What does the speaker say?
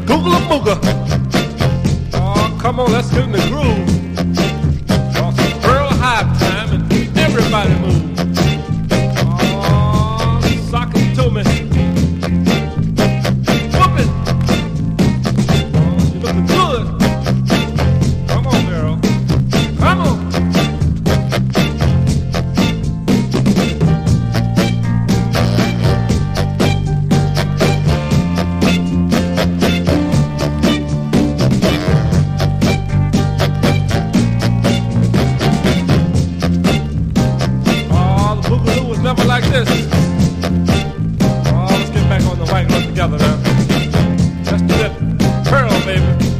Google booger. Oh, come on, let's get in the groove. Oh, some Pearl Hype time and everybody move. Oh, sock it to me. Whoop it. Oh, you looking good. Come on, girl. Come on. Never like this. Oh, let's get back on the wagon together now. Let's do that Pearl, baby.